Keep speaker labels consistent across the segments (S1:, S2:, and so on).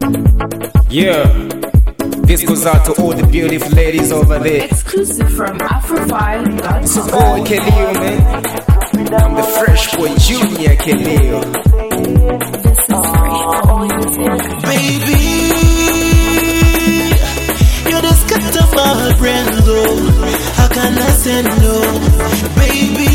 S1: Yeah, this goes out to all the beautiful ladies over there.
S2: Exclusive from Afrophile.com.
S1: It's your boy Khalil, man. I'm the Fresh Boy Junior Khalil.
S3: Baby, you just cut up my brain, though. How can I say no? Baby,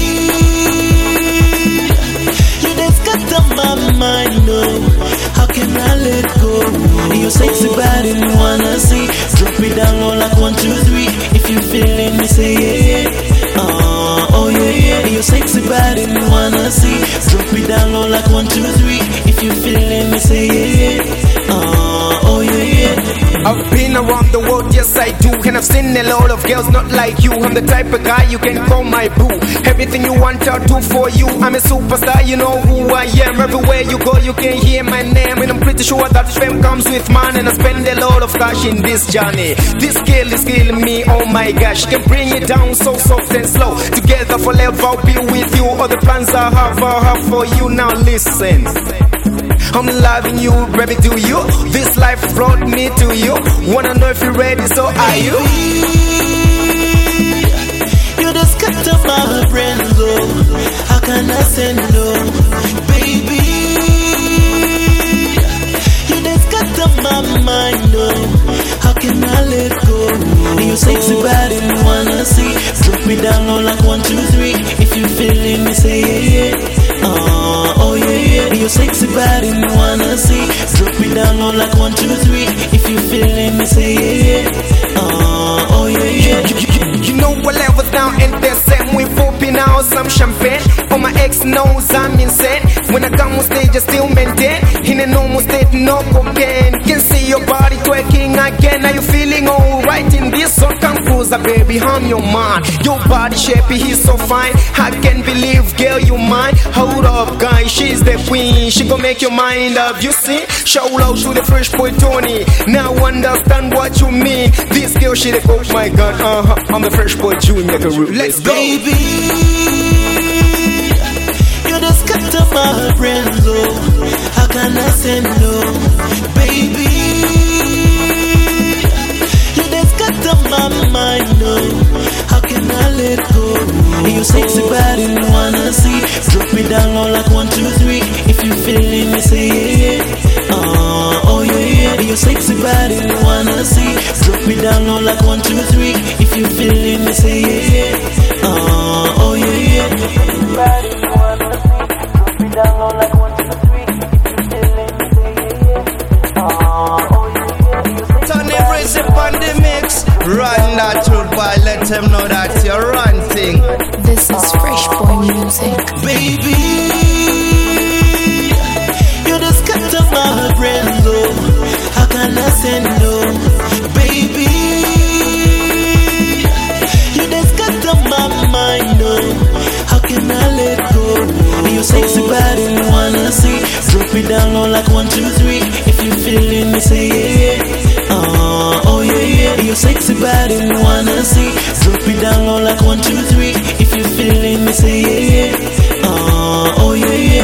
S3: you just cut up my mind, though. How can I let go? You're sexy body, me wanna see. Drop it down low like 1, 2, 3. If you feeling me, say yeah. Oh yeah, yeah. You're sexy body, me wanna see. Drop it down low like 1, 2, 3. If you feeling me, say yeah. Oh yeah, yeah.
S1: I've been around the world, yes I do. And I've seen a lot of girls not like you. I'm the type of guy you can call my boo. Everything you want I'll do for you. I'm a superstar, you know who I am. Everywhere you go you can hear my name. And I'm pretty sure that fame comes with man. And I spend a lot of cash in this journey. This girl is killing me, oh my gosh. Can bring it down so soft and slow. Together forever I'll be with you. All the plans I have for you. Now listen, I'm loving you, baby, do you? This life brought me to you. Wanna know if you're ready, so are you?
S3: You just cut up my brain, though. How can I say no? Baby, you just cut up my mind, though. How can I let go? You sexy body, me wanna see. Drop me down low like 1, 2, 3. If you feeling me, say yeah, yeah. Oh yeah, yeah. You sexy body, me wanna see. Drop me down low like 1, 2, 3. If you feeling me, say yeah. Oh yeah, yeah.
S1: You know what levels down and the same. We popping out some champagne. All my ex knows I'm insane. When I come on stage I still maintain. In a normal state, no cocaine. Can see your body twerking again. Are you feeling alright in this? So come closer, baby, I'm your man. Your body shape is so fine. I can't believe, girl, you mine. Hold up, guys, she's the queen. She gon' make your mind up, you see? Shout out to the Fresh Boy Tony. Now understand what you mean. This girl, she the oh my god, I'm the Fresh Boy Junior. Let's go.
S3: Baby, you just cut up my brain, though. How can I say no? Baby, you just cut up my mind, though. How can I let go? You sexy body, me wanna see. Drop me down low like 1, 2, 3. If you feeling me, say yeah. Oh yeah, yeah. You sexy body, me wanna see. Drop me down low like 1, 2, 3. If you feeling me, say yeah. Oh yeah, yeah. Body, me wanna see. Drop me down low like 1, 2, 3. If you feeling me, say yeah. Oh yeah, yeah.
S4: Turn the brace on the mix. Run that road, boy. Let them know that you're ranting.
S2: This is Fresh Boy Music.
S3: Baby, you just cut up my brain, though. How can I say no? Baby, you just cut up my mind, though. How can I let go? You sexy body, me wanna see. Drop it down low like 1, 2, 3. If you feeling me, say yeah. Oh yeah, yeah. You sexy body, me wanna see. Drop it down low like 1, 2, 3. If you feeling me, say yeah. Oh yeah, yeah.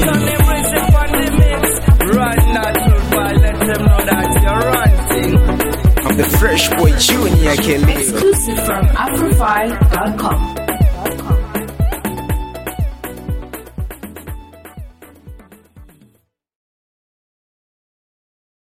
S4: Run that road, boy. Let them know that you're ranting.
S1: I'm the Fresh Boy Junior Khalil.
S2: Exclusive from Afrophile.com.